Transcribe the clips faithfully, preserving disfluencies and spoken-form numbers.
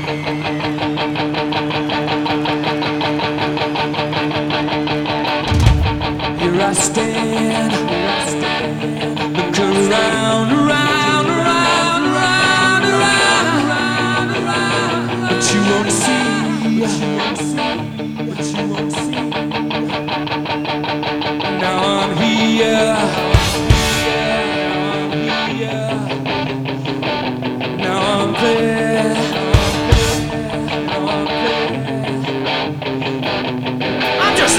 Here I stand, look around, around, around, around, around, around, but you won't see, but you won't see. Now I'm here, now I'm there. I'm just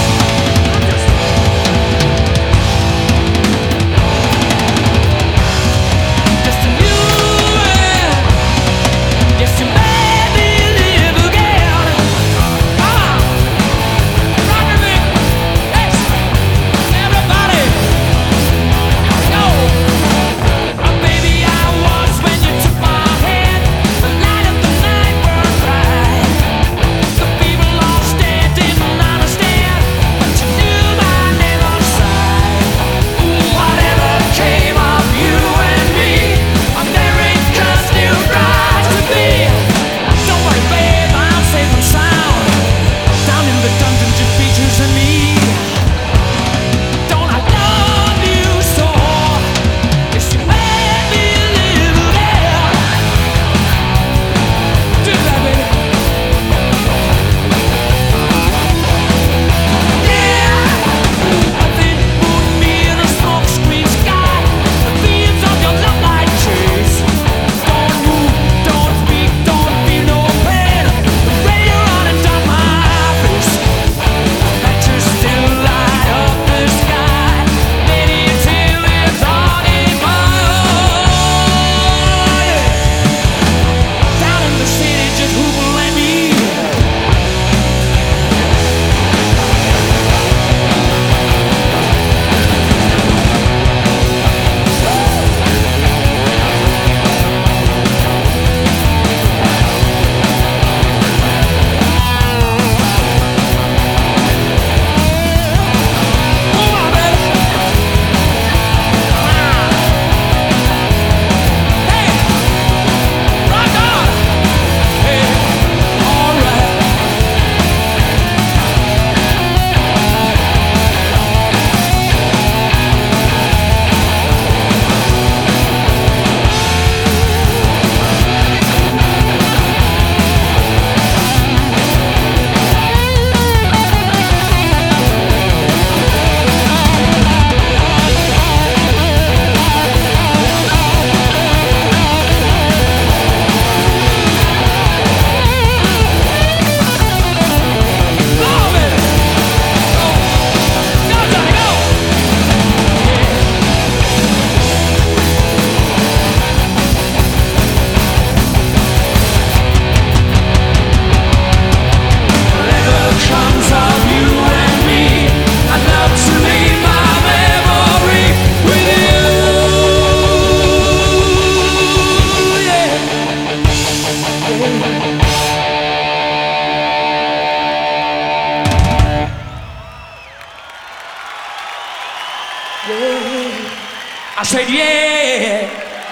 I said, yeah,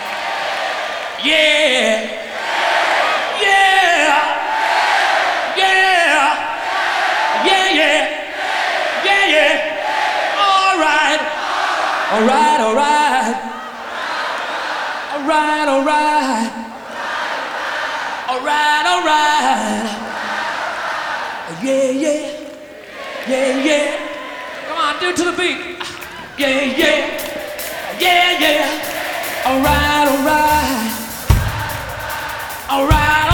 yeah, yeah, yeah, yeah, yeah, yeah, yeah. All right, all right, all right, all right, all right, all right, all right. Yeah, yeah, yeah, yeah. Come on, do it to the beat. Yeah, yeah. Yeah, yeah, all right, all right, all right.